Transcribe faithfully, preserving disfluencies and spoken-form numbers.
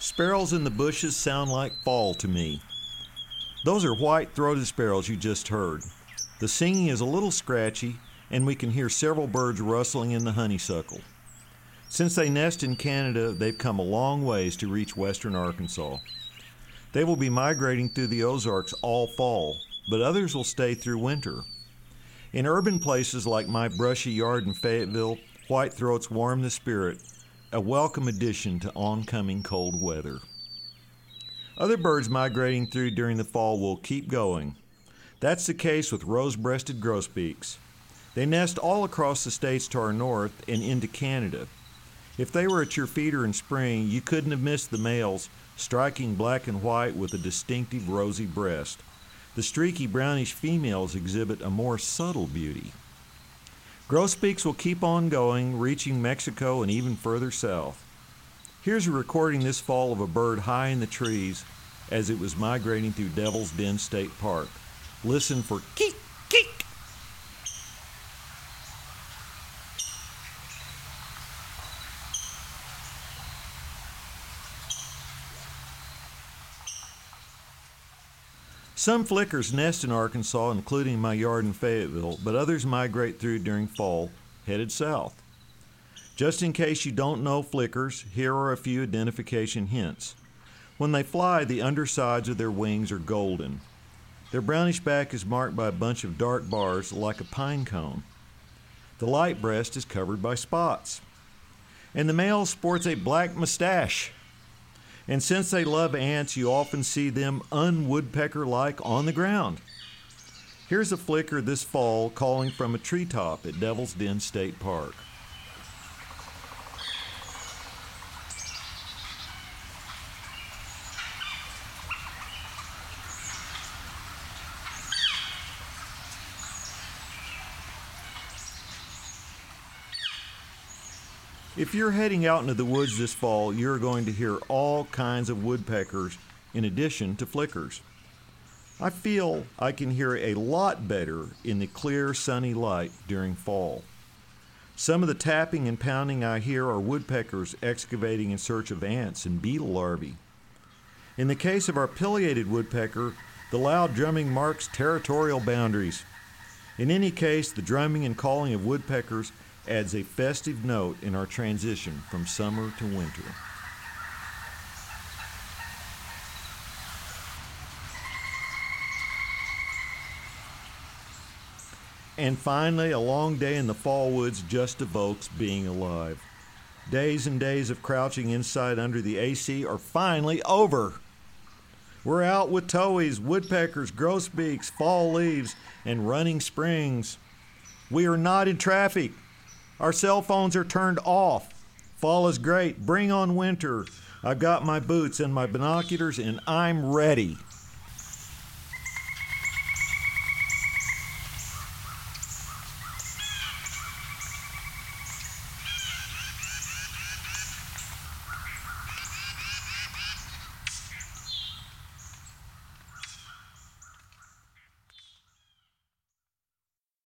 Sparrows in the bushes sound like fall to me. Those are white-throated sparrows you just heard. The singing is a little scratchy, and we can hear several birds rustling in the honeysuckle. Since they nest in Canada, they've come a long ways to reach western Arkansas. They will be migrating through the Ozarks all fall, but others will stay through winter. In urban places like my brushy yard in Fayetteville, white-throats warm the spirit, a welcome addition to oncoming cold weather. Other birds migrating through during the fall will keep going. That's the case with rose-breasted grosbeaks. They nest all across the states to our north and into Canada. If they were at your feeder in spring, you couldn't have missed the males, striking black and white with a distinctive rosy breast. The streaky brownish females exhibit a more subtle beauty. Grosbeaks will keep on going, reaching Mexico and even further south. Here's a recording this fall of a bird high in the trees as it was migrating through Devil's Den State Park. Listen for keek, keek. Some flickers nest in Arkansas, including my yard in Fayetteville, but others migrate through during fall, headed south. Just in case you don't know flickers, here are a few identification hints. When they fly, the undersides of their wings are golden. Their brownish back is marked by a bunch of dark bars like a pine cone. The light breast is covered by spots. And the male sports a black mustache. And since they love ants, you often see them unwoodpecker-like on the ground. Here's a flicker this fall calling from a treetop at Devil's Den State Park. If you're heading out into the woods this fall, you're going to hear all kinds of woodpeckers in addition to flickers. I feel I can hear a lot better in the clear, sunny light during fall. Some of the tapping and pounding I hear are woodpeckers excavating in search of ants and beetle larvae. In the case of our pileated woodpecker, the loud drumming marks territorial boundaries. In any case, the drumming and calling of woodpeckers adds a festive note in our transition from summer to winter. And finally, a long day in the fall woods just evokes being alive. Days and days of crouching inside under the A C are finally over. We're out with towhees, woodpeckers, grosbeaks, fall leaves, and running springs. We are not in traffic. Our cell phones are turned off. Fall is great. Bring on winter. I've got my boots and my binoculars, and I'm ready.